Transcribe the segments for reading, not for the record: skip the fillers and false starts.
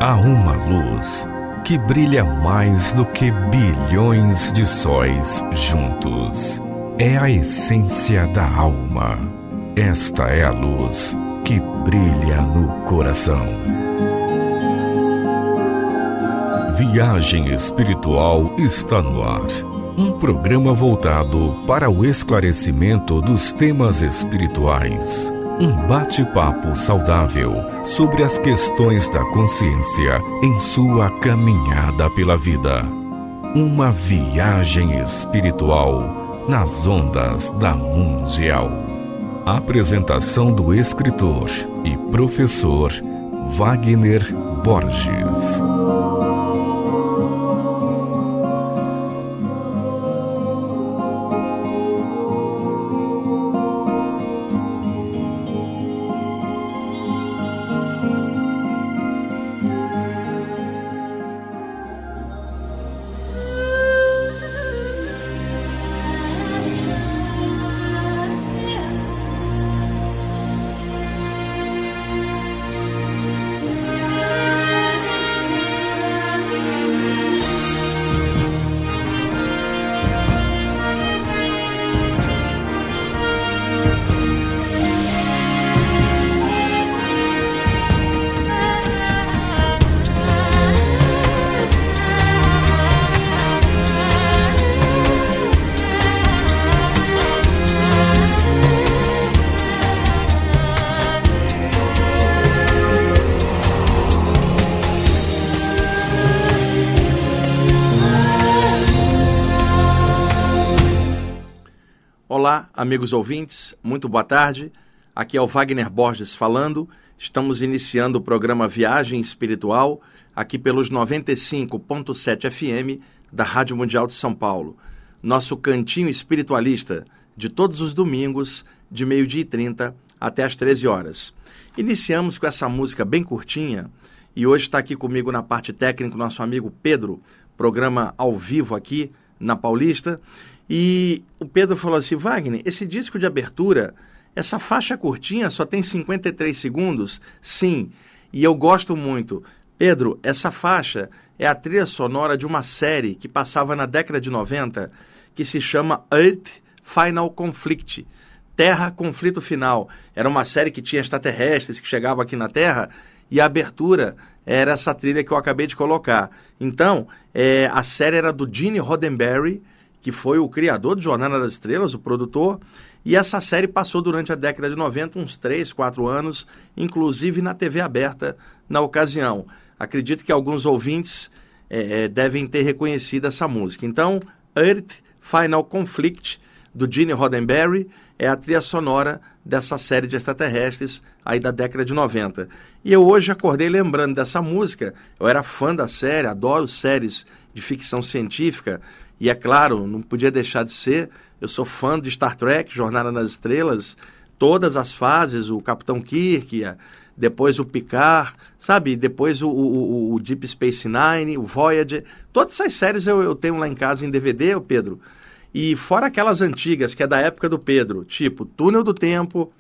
Há uma luz que brilha mais do que bilhões de sóis juntos. É a essência da alma. Esta é a luz que brilha no coração. Viagem Espiritual está no ar. Um programa voltado para o esclarecimento dos temas espirituais. Um bate-papo saudável sobre as questões da consciência em sua caminhada pela vida. Uma viagem espiritual nas ondas da Mundial. Apresentação do escritor e professor Wagner Borges. Olá, amigos ouvintes, muito boa tarde. Aqui é o Wagner Borges falando. Estamos iniciando o programa Viagem Espiritual, aqui pelos 95.7 FM da Rádio Mundial de São Paulo. Nosso cantinho espiritualista de todos os domingos, de 12h30 até as 13 horas. Iniciamos com essa música bem curtinha e hoje está aqui comigo na parte técnica o nosso amigo Pedro, programa ao vivo aqui na Paulista. E o Pedro falou assim: Wagner, esse disco de abertura, essa faixa curtinha só tem 53 segundos? Sim, e eu gosto muito. Pedro, essa faixa é a trilha sonora de uma série que passava na década de 90, que se chama Earth Final Conflict, Terra Conflito Final. Era uma série que tinha extraterrestres que chegavam aqui na Terra, e a abertura era essa trilha que eu acabei de colocar. Então, a série era do Gene Roddenberry, que foi o criador de Jornada das Estrelas, o produtor, e essa série passou durante a década de 90, uns 3, 4 anos, inclusive na TV aberta na ocasião. Acredito que alguns ouvintes devem ter reconhecido essa música. Então, Earth Final Conflict, do Gene Roddenberry, é a trilha sonora dessa série de extraterrestres aí da década de 90. E eu hoje acordei lembrando dessa música. Eu era fã da série, adoro séries de ficção científica, e é claro, não podia deixar de ser, eu sou fã de Star Trek, Jornada nas Estrelas, todas as fases, o Capitão Kirk, depois o Picard, sabe? Depois o Deep Space Nine, o Voyager. Todas essas séries eu tenho lá em casa em DVD, Pedro. E fora aquelas antigas, que é da época do Pedro, tipo Túnel do Tempo,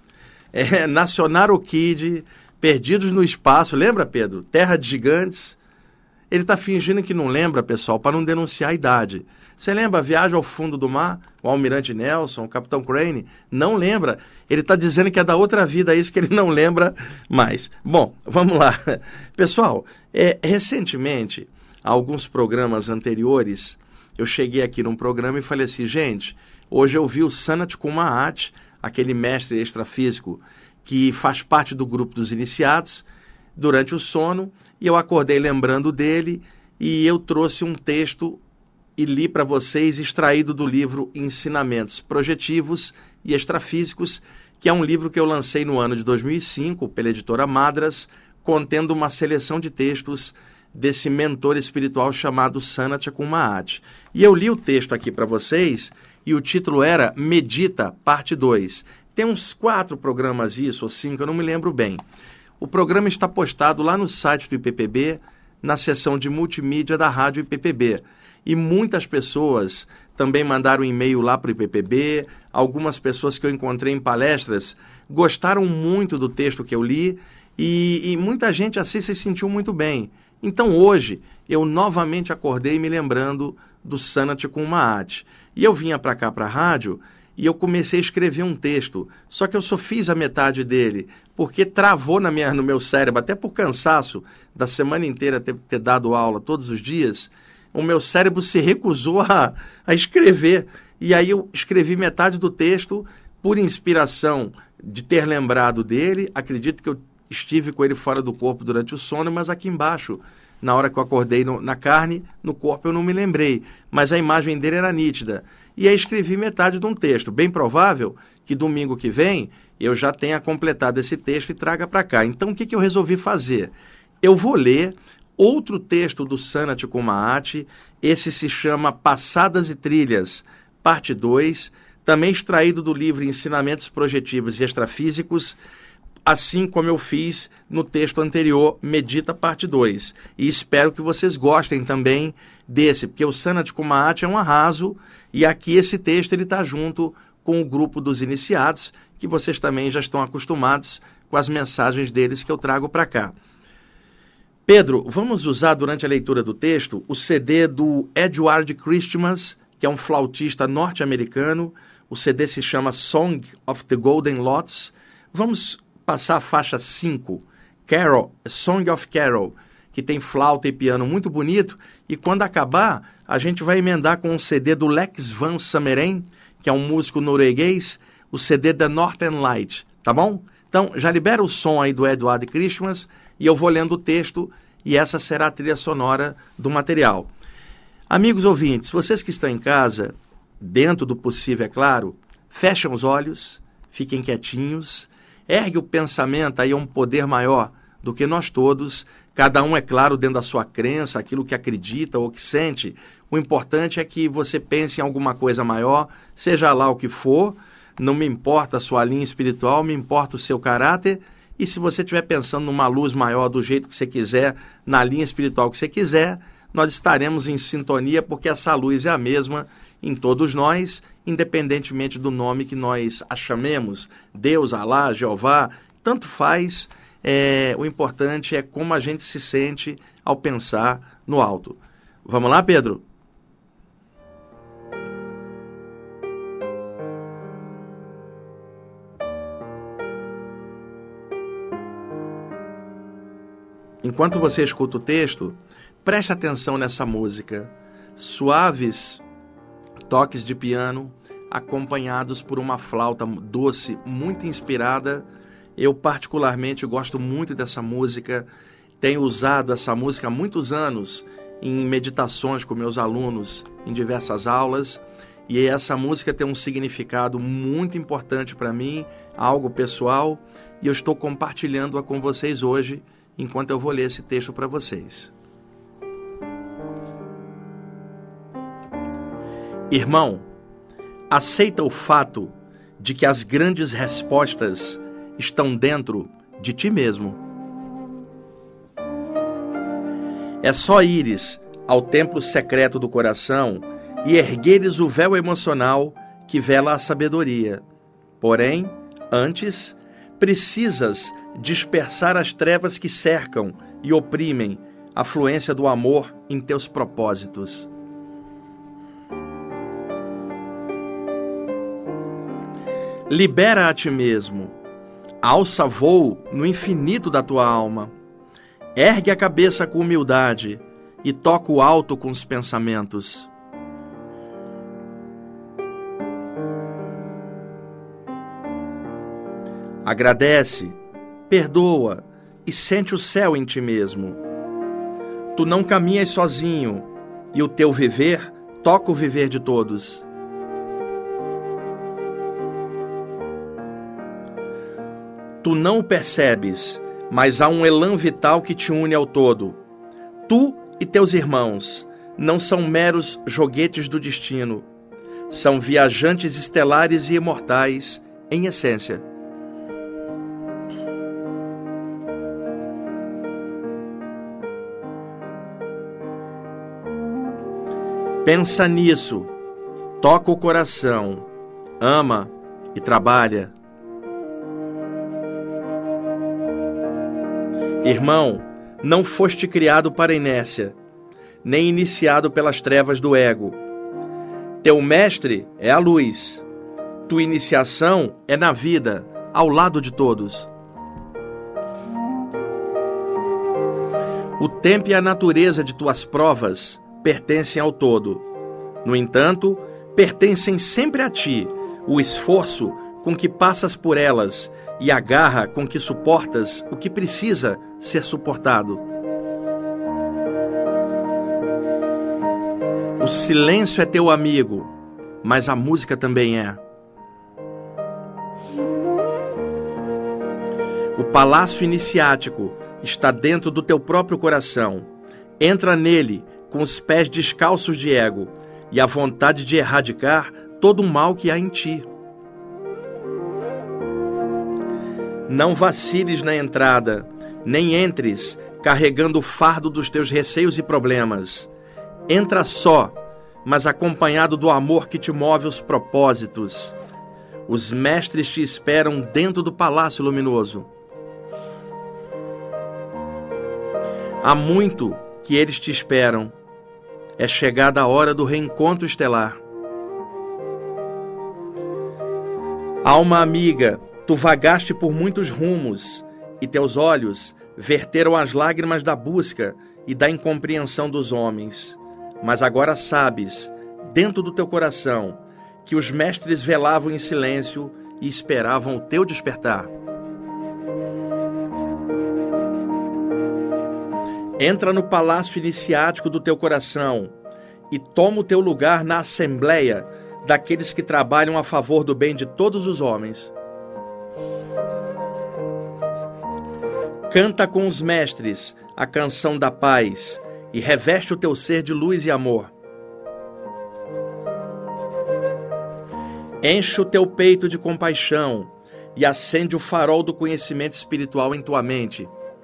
Nacional Kid, Perdidos no Espaço, lembra, Pedro? Terra de Gigantes. Ele está fingindo que não lembra, pessoal, para não denunciar a idade. Você lembra a Viagem ao Fundo do Mar? O Almirante Nelson, o Capitão Crane? Não lembra. Ele está dizendo que é da outra vida isso que ele não lembra mais. Bom, vamos lá. Pessoal, recentemente, alguns programas anteriores, eu cheguei aqui num programa e falei assim, gente, hoje eu vi o Sanat Kumar, aquele mestre extrafísico que faz parte do grupo dos iniciados, durante o sono, e eu acordei lembrando dele, e eu trouxe um texto e li para vocês, extraído do livro Ensinamentos Projetivos e Extrafísicos, que é um livro que eu lancei no ano de 2005, pela editora Madras, contendo uma seleção de textos desse mentor espiritual chamado Sanat Kumar. E eu li o texto aqui para vocês, e o título era Medita, parte 2. Tem uns 4 programas isso, ou 5, eu não me lembro bem. O programa está postado lá no site do IPPB, na seção de multimídia da Rádio IPPB. E muitas pessoas também mandaram um e-mail lá para o IPPB, algumas pessoas que eu encontrei em palestras gostaram muito do texto que eu li e muita gente assim se sentiu muito bem. Então hoje eu novamente acordei me lembrando do Sanat com Maat. E eu vinha para cá, para a rádio, e eu comecei a escrever um texto. Só que eu só fiz a metade dele, porque travou no meu cérebro, até por cansaço da semana inteira ter dado aula todos os dias, o meu cérebro se recusou a escrever. E aí eu escrevi metade do texto por inspiração de ter lembrado dele. Acredito que eu estive com ele fora do corpo durante o sono, mas aqui embaixo, na hora que eu acordei na carne, no corpo eu não me lembrei, mas a imagem dele era nítida. E aí escrevi metade de um texto. Bem provável que domingo que vem eu já tenha completado esse texto e traga para cá. Então o que eu resolvi fazer? Eu vou ler outro texto do Sanat com Maat, esse se chama Passadas e Trilhas, parte 2, também extraído do livro Ensinamentos Projetivos e Extrafísicos, assim como eu fiz no texto anterior, Medita, parte 2. E espero que vocês gostem também desse, porque o Sanat com Maat é um arraso, e aqui esse texto está junto com o grupo dos iniciados, que vocês também já estão acostumados com as mensagens deles que eu trago para cá. Pedro, vamos usar durante a leitura do texto o CD do Edward Christmas, que é um flautista norte-americano. O CD se chama Song of the Golden Lotus. Vamos passar a faixa 5, Carol, Song of Carol, que tem flauta e piano muito bonito, e quando acabar, a gente vai emendar com um CD do Lex Van Sameren, que é um músico norueguês, o CD da Northern Light, tá bom? Então, já libera o som aí do Edward Christmas, e eu vou lendo o texto, e essa será a trilha sonora do material. Amigos ouvintes, vocês que estão em casa, dentro do possível, é claro, fechem os olhos, fiquem quietinhos, ergue o pensamento aí a um poder maior do que nós todos, cada um, é claro, dentro da sua crença, aquilo que acredita ou que sente. O importante é que você pense em alguma coisa maior, seja lá o que for, não me importa a sua linha espiritual, me importa o seu caráter, e se você estiver pensando numa luz maior do jeito que você quiser, na linha espiritual que você quiser, nós estaremos em sintonia, porque essa luz é a mesma em todos nós, independentemente do nome que nós a chamemos, Deus, Alá, Jeová, tanto faz, o importante é como a gente se sente ao pensar no alto. Vamos lá, Pedro? Enquanto você escuta o texto, preste atenção nessa música. Suaves toques de piano, acompanhados por uma flauta doce, muito inspirada. Eu particularmente gosto muito dessa música. Tenho usado essa música há muitos anos em meditações com meus alunos, em diversas aulas. E essa música tem um significado muito importante para mim, algo pessoal. E eu estou compartilhando-a com vocês hoje, enquanto eu vou ler esse texto para vocês. Irmão, aceita o fato de que as grandes respostas estão dentro de ti mesmo. É só ires ao templo secreto do coração e ergueres o véu emocional que vela a sabedoria. Porém, antes, precisas dispersar as trevas que cercam e oprimem a fluência do amor em teus propósitos. Libera a ti mesmo, alça voo no infinito da tua alma, ergue a cabeça com humildade e toca o alto com os pensamentos. Agradece, perdoa e sente o céu em ti mesmo. Tu não caminhas sozinho e o teu viver toca o viver de todos. Tu não o percebes, mas há um elan vital que te une ao todo. Tu e teus irmãos não são meros joguetes do destino. São viajantes estelares e imortais em essência. Pensa nisso, toca o coração, ama e trabalha. Irmão, Não foste criado para a inércia, nem iniciado pelas trevas do ego. Teu mestre é a luz. Tua iniciação é na vida, ao lado de todos. O tempo e a natureza de tuas provas pertencem ao todo. No entanto, pertencem sempre a ti o esforço com que passas por elas e a garra com que suportas o que precisa ser suportado. O silêncio é teu amigo, mas a música também é. O palácio iniciático está dentro do teu próprio coração. Entra nele com os pés descalços de ego e a vontade de erradicar todo o mal que há em ti. Não vaciles na entrada, nem entres carregando o fardo dos teus receios e problemas. Entra só, mas acompanhado do amor que te move os propósitos. Os mestres te esperam dentro do palácio luminoso. Há muito que eles te esperam. É chegada a hora do reencontro estelar. Alma amiga, tu vagaste por muitos rumos, e teus olhos verteram as lágrimas da busca e da incompreensão dos homens. Mas agora sabes, dentro do teu coração, que os mestres velavam em silêncio e esperavam o teu despertar. Entra no palácio iniciático do teu coração e toma o teu lugar na assembleia daqueles que trabalham a favor do bem de todos os homens. Canta com os mestres a canção da paz e reveste o teu ser de luz e amor. Enche o teu peito de compaixão e acende o farol do conhecimento espiritual em tua mente.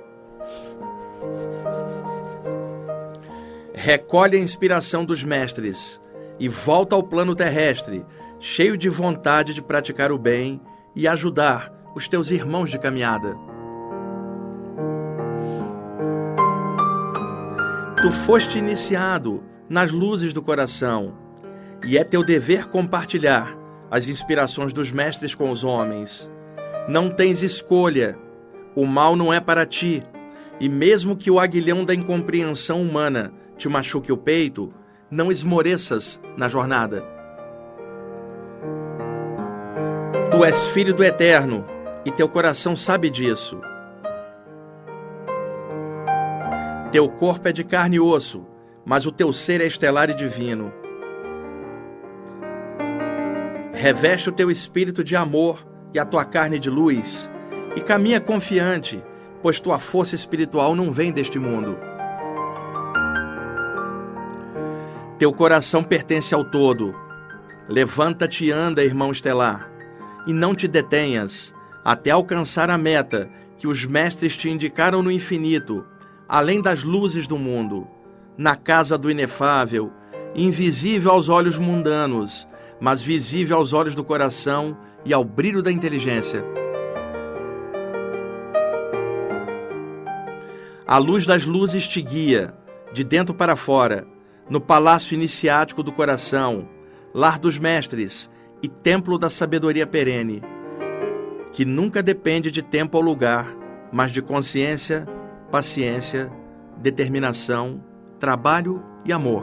Recolhe a inspiração dos mestres e volta ao plano terrestre, cheio de vontade de praticar o bem e ajudar os teus irmãos de caminhada. Tu foste iniciado nas luzes do coração, e é teu dever compartilhar as inspirações dos mestres com os homens. Não tens escolha, o mal não é para ti, e mesmo que o aguilhão da incompreensão humana te machuque o peito, não esmoreças na jornada. Tu és filho do Eterno, e teu coração sabe disso. Teu corpo é de carne e osso, mas o teu ser é estelar e divino. Reveste o teu espírito de amor e a tua carne de luz, e caminha confiante, pois tua força espiritual não vem deste mundo. Teu coração pertence ao todo. Levanta-te e anda, irmão estelar, e não te detenhas até alcançar a meta que os mestres te indicaram no infinito, além das luzes do mundo, na casa do inefável, invisível aos olhos mundanos, mas visível aos olhos do coração e ao brilho da inteligência. A luz das luzes te guia, de dentro para fora, no palácio iniciático do coração, lar dos mestres e templo da sabedoria perene, que nunca depende de tempo ou lugar, mas de consciência, paciência, determinação, trabalho e amor.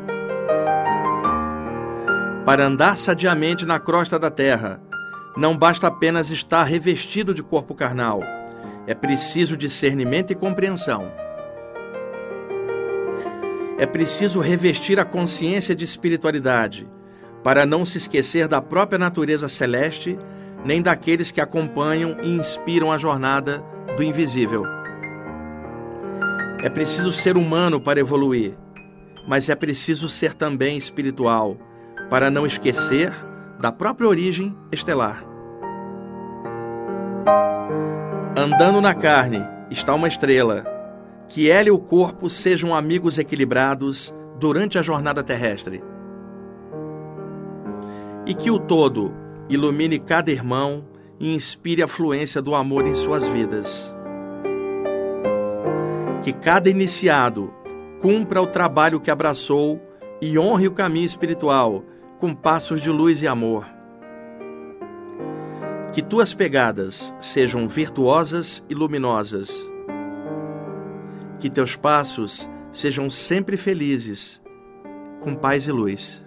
Para andar sadiamente na crosta da terra, não basta apenas estar revestido de corpo carnal, é preciso discernimento e compreensão. É preciso revestir a consciência de espiritualidade, para não se esquecer da própria natureza celeste, nem daqueles que acompanham e inspiram a jornada do invisível. É preciso ser humano para evoluir, mas é preciso ser também espiritual, para não esquecer da própria origem estelar. Andando na carne está uma estrela, que ela e o corpo sejam amigos equilibrados durante a jornada terrestre. E que o todo ilumine cada irmão e inspire a fluência do amor em suas vidas. Que cada iniciado cumpra o trabalho que abraçou e honre o caminho espiritual com passos de luz e amor. Que tuas pegadas sejam virtuosas e luminosas. Que teus passos sejam sempre felizes, com paz e luz.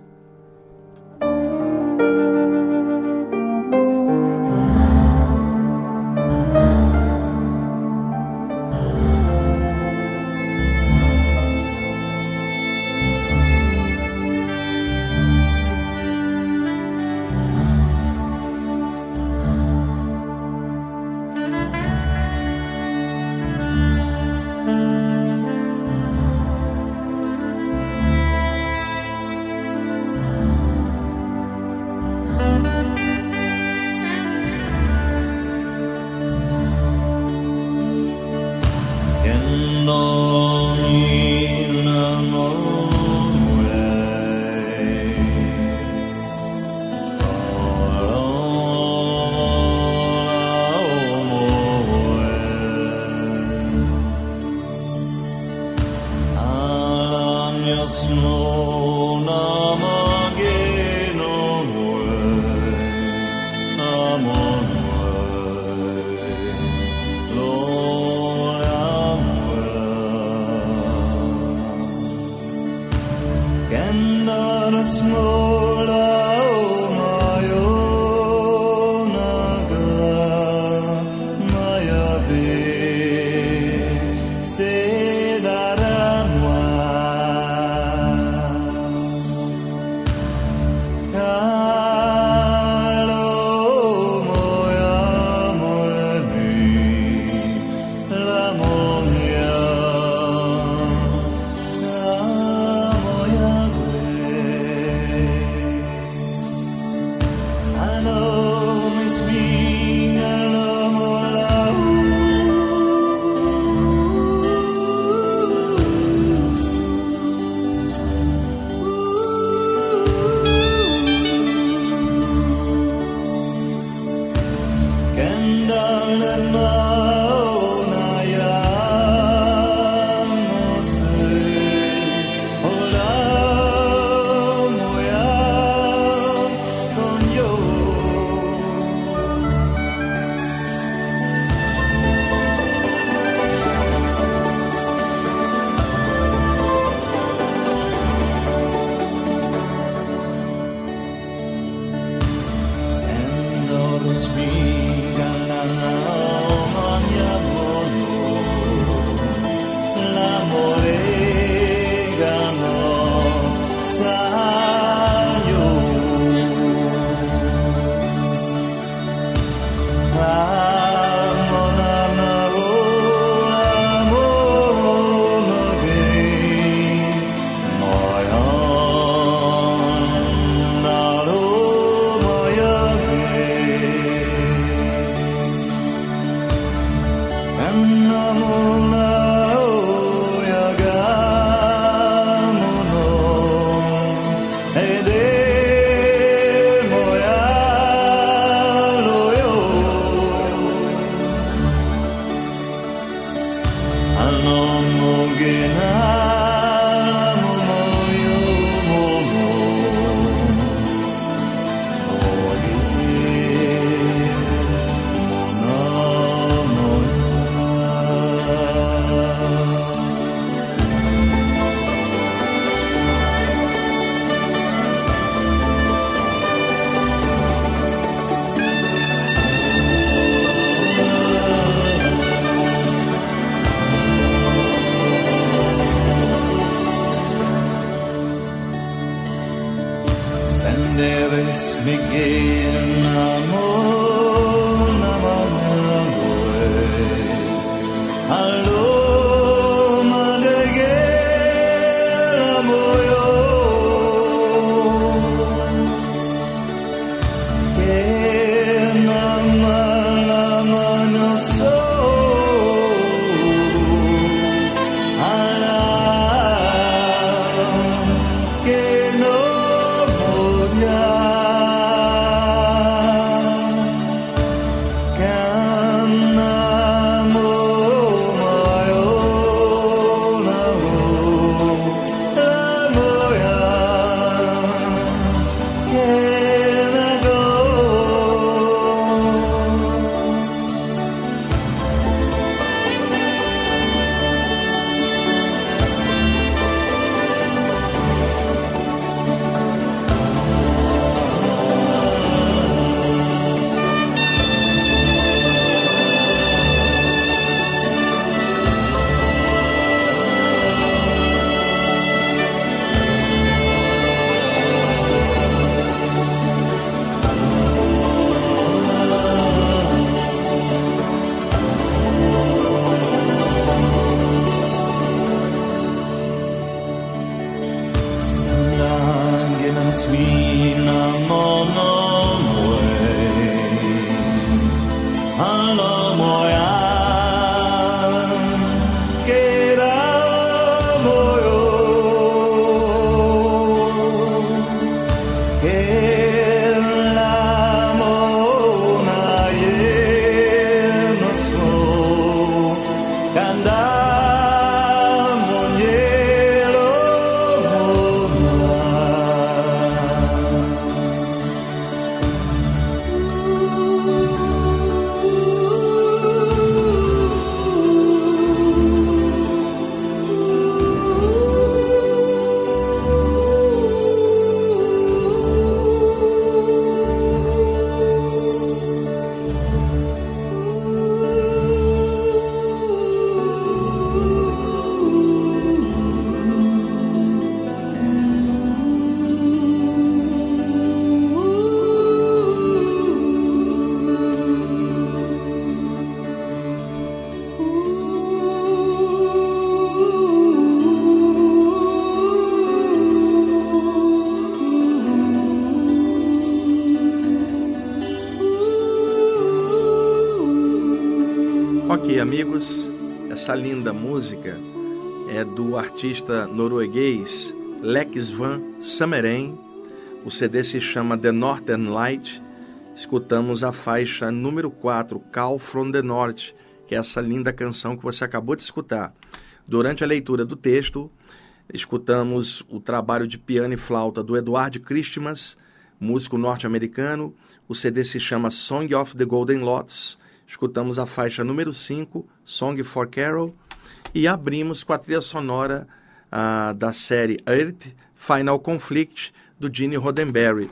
Ok, amigos, essa linda música é do artista norueguês Lex Van Someren. O CD se chama The Northern Light. Escutamos a faixa número 4, Call from the North, que é essa linda canção que você acabou de escutar. Durante a leitura do texto, escutamos o trabalho de piano e flauta do Edward Christmas, músico norte-americano. O CD se chama Song of the Golden Lotus. Escutamos a faixa número 5, Song for Carol, e abrimos com a trilha sonora da série Earth, Final Conflict, do Gene Roddenberry.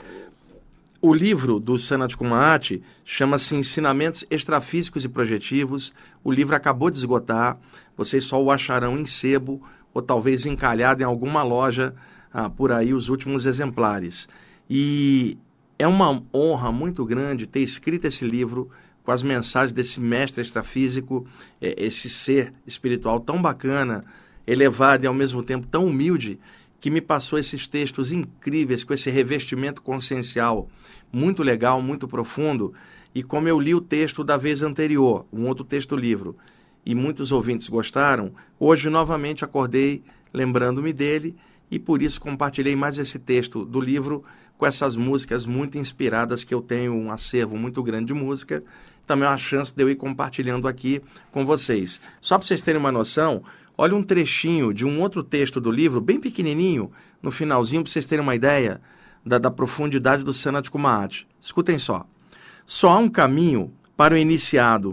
O livro do Sanat Kumar chama-se Ensinamentos Extrafísicos e Projetivos. O livro acabou de esgotar, vocês só o acharão em sebo ou talvez encalhado em alguma loja por aí, os últimos exemplares. E é uma honra muito grande ter escrito esse livro com as mensagens desse mestre extrafísico, esse ser espiritual tão bacana, elevado e ao mesmo tempo tão humilde, que me passou esses textos incríveis, com esse revestimento consciencial muito legal, muito profundo. E como eu li o texto da vez anterior, um outro texto do livro, e muitos ouvintes gostaram, hoje novamente acordei lembrando-me dele, e por isso compartilhei mais esse texto do livro com essas músicas muito inspiradas, que eu tenho um acervo muito grande de música. Também é uma chance de eu ir compartilhando aqui com vocês. Só para vocês terem uma noção, olha um trechinho de um outro texto do livro, bem pequenininho, no finalzinho, para vocês terem uma ideia da profundidade do Sanat Kumar. Escutem só. Só há um caminho para o iniciado,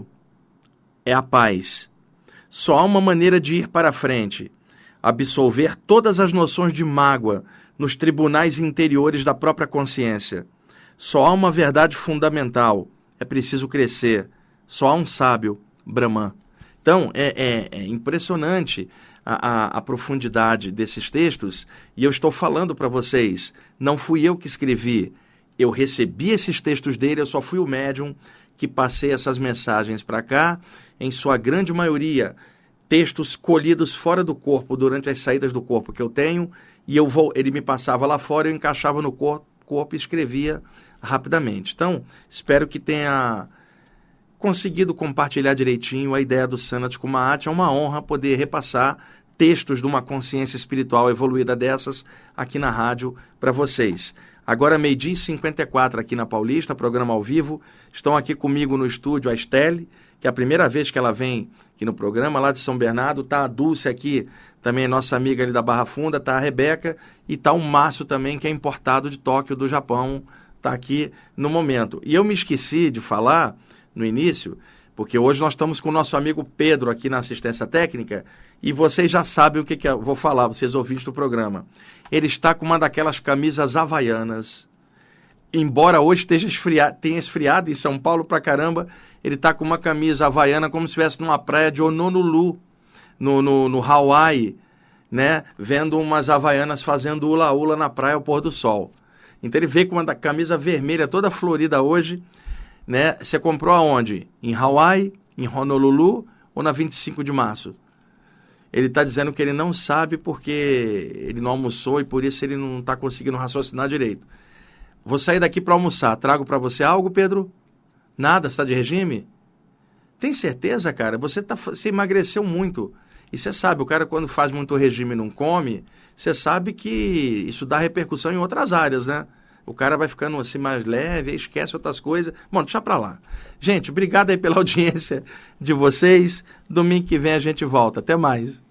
é a paz. Só há uma maneira de ir para frente, absolver todas as noções de mágoa nos tribunais interiores da própria consciência. Só há uma verdade fundamental, é preciso crescer. Só há um sábio, Brahman. Então, é impressionante a profundidade desses textos, e eu estou falando para vocês, não fui eu que escrevi, eu recebi esses textos dele, eu só fui o médium que passei essas mensagens para cá, em sua grande maioria, textos colhidos fora do corpo, durante as saídas do corpo que eu tenho, e ele me passava lá fora, eu encaixava no corpo e escrevia rapidamente. Então, espero que tenha conseguido compartilhar direitinho a ideia do Sanat Kumar. É uma honra poder repassar textos de uma consciência espiritual evoluída dessas aqui na rádio para vocês. Agora, 12h54 aqui na Paulista, programa ao vivo. Estão aqui comigo no estúdio a Estelle, que é a primeira vez que ela vem aqui no programa, lá de São Bernardo. Está a Dulce aqui, também nossa amiga ali da Barra Funda. Está a Rebeca e está o Márcio também, que é importado de Tóquio, do Japão. Está aqui no momento. E eu me esqueci de falar no início, porque hoje nós estamos com o nosso amigo Pedro aqui na assistência técnica, e vocês já sabem o que eu vou falar, vocês ouvintes do programa. Ele está com uma daquelas camisas havaianas. Embora hoje tenha esfriado em São Paulo pra caramba, ele está com uma camisa havaiana como se estivesse numa praia de Honolulu, no Hawaii, né? Vendo umas havaianas fazendo hula-hula na praia ao pôr do sol. Então ele veio com uma camisa vermelha toda florida hoje, né? Você comprou aonde? Em Hawaii, em Honolulu ou na 25 de março? Ele está dizendo que ele não sabe porque ele não almoçou e por isso ele não está conseguindo raciocinar direito. Vou sair daqui para almoçar. Trago para você algo, Pedro? Nada? Você está de regime? Tem certeza, cara? Você emagreceu muito. E você sabe, o cara quando faz muito regime e não come, você sabe que isso dá repercussão em outras áreas, né? O cara vai ficando assim mais leve, esquece outras coisas. Bom, deixa pra lá. Gente, obrigado aí pela audiência de vocês. Domingo que vem a gente volta. Até mais.